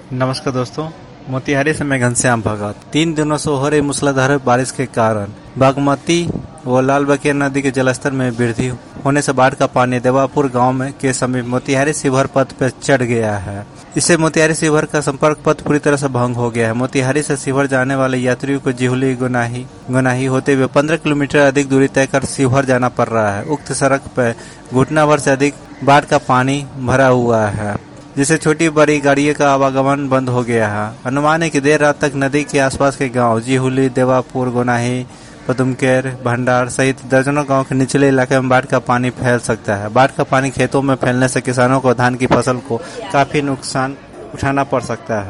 नमस्कार दोस्तों, मोतिहारी से मैं घनश्याम भगत। 3 दिनों से हो रही मूसलाधार बारिश के कारण बागमती व लाल बकेर नदी के जलस्तर में वृद्धि होने से बाढ़ का पानी देवापुर गांव में के समीप मोतिहारी शिवहर पथ पर चढ़ गया है। इससे मोतिहारी शिवहर का संपर्क पथ पूरी तरह से भंग हो गया है। मोतिहारी से शिवहर जाने वाले यात्रियों को जिहुली गुनाही होते हुए 15 किलोमीटर अधिक दूरी तय कर शिवहर जाना पड़ रहा है। उक्त सड़क पर घुटना भर से अधिक बाढ़ का पानी भरा हुआ है, जिससे छोटी बड़ी गाड़ियों का आवागमन बंद हो गया है। अनुमान है कि देर रात तक नदी के आसपास के गांव जिहुली, देवापुर, गोनाही, पदुमकेर, भंडार सहित दर्जनों गांव के निचले इलाके में बाढ़ का पानी फैल सकता है। बाढ़ का पानी खेतों में फैलने से किसानों को धान की फसल को काफी नुकसान उठाना पड़ सकता है।